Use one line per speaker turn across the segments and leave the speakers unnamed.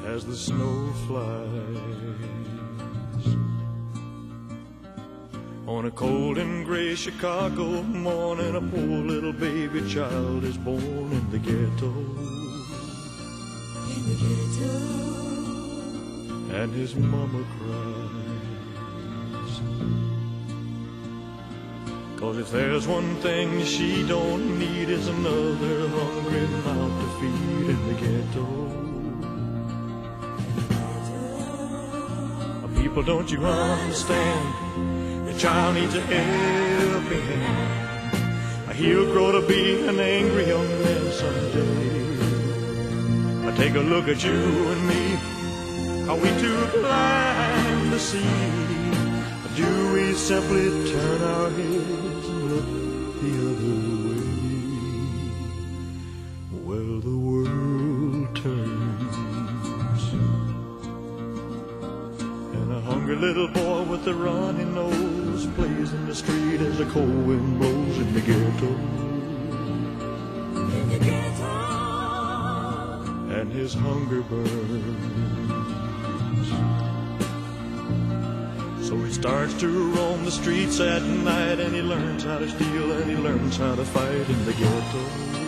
as the snow flies. On a cold and gray Chicago morning, a poor little baby child is born in the ghetto.
In the ghetto.
And his mama cries. 'Cause if there's one thing she don't need, is another hungry mouth to feed in the ghetto. People, don't you understand? The child needs a helping hand. He'll grow to be an angry young man someday. Take a look at you and me. Are we too blind to see? Or do we simply turn our heads and look the other way? Well, the world turns, and a hungry little boy with a runny nose plays in the street as the cold wind blows in the ghetto.
In the ghetto.
And his hunger burns. So he starts to roam the streets at night, and he learns how to steal, and he learns how to fight in the ghetto.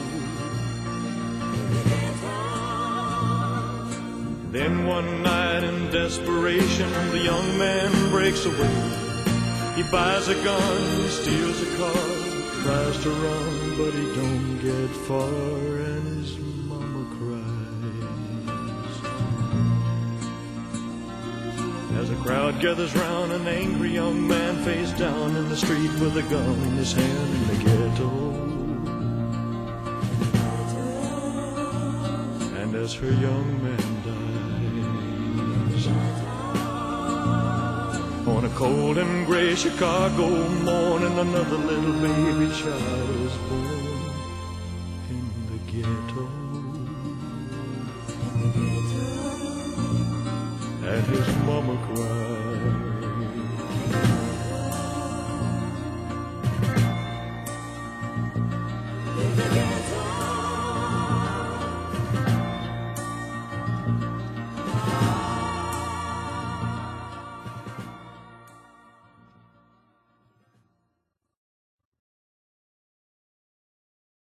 Then one night in desperation, the young man breaks away. He buys a gun, he steals a car, tries to run, but he don't get far, and his mama cries. As a crowd gathers round, an angry young man face down in the street with a gun in his hand in the ghetto. And as her young man dies, on a cold and gray Chicago morning, another little baby child is born in the ghetto. And his mama cries.